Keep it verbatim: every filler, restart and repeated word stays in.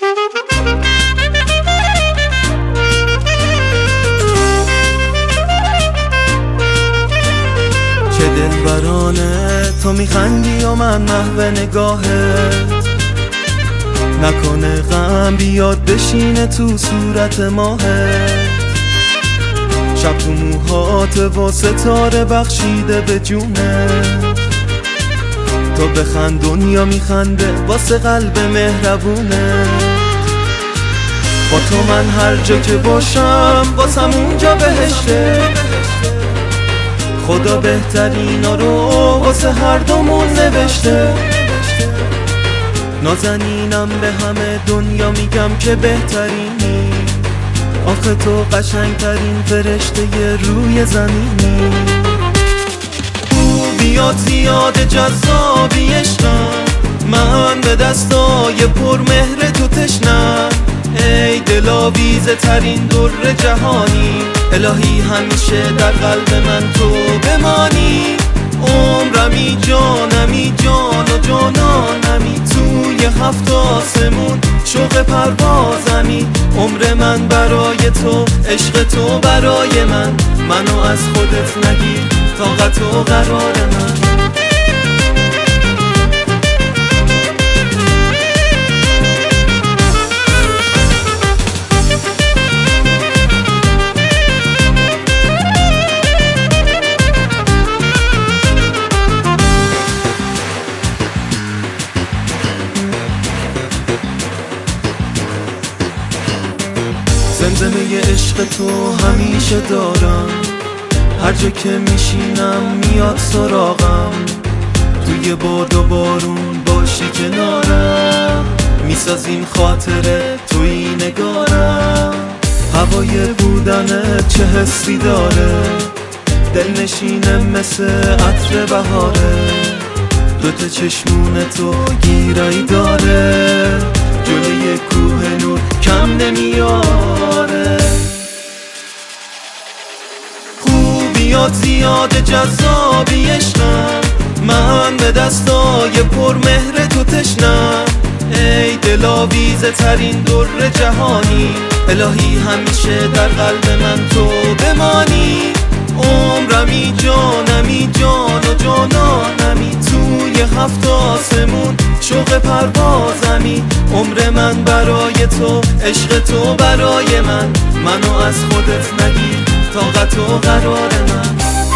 چه دلبرانه تو میخندی و من محو نگاهت، نکنه غم بیاد بشینه تو صورت ماهت. شب تو موهات و ستاره بخشیده به جونت، تو بخند دنیا میخنده واسه قلب مهربونه. با تو من هر جا که باشم واسم اونجا بهشته، خدا بهترینا رو واسه هر دومون نوشته. نازنینم به همه دنیا میگم که بهترینی، آخه تو قشنگترین فرشته روی زمینی. خوبیات زیاد جذابی عشقم، من به دستای پر مهر تو تشنم. ای دلاویزه ترین در جهانی، الهی همیشه در قلب من تو بمانی. عمرمی جانمی جان و جانانمی، توی هفت آسمون شوق پروازمی. عمر من برای تو، عشق تو برای من، منو از خودت نگیر طاقت و قرار من. زمزمه عشق تو همیشه دارم، هر جا که میشینم میاد سراغم. توی باد و بارون باشی کنارم، میسازیم خاطره توی نگارم. هوای بودنت چه حسی داره، دل نشینه مثل عطر بهاره. دوتا چشمون تو گیرایی داره، جلوی کوه نور کم نمیاره. خوبیات زیاد جذابی عشقم، من به دستای پر مهر تو تشنم. ای دلاویزه ترین در جهانی، الهی همیشه در قلب من تو بمانی. عمرمی جانمی جان و جانانمی، توی هفت آسمون شوق پروازمی. عمر من برای تو، عشق تو برای من، منو از خودت نگیر طاقت و قرار من.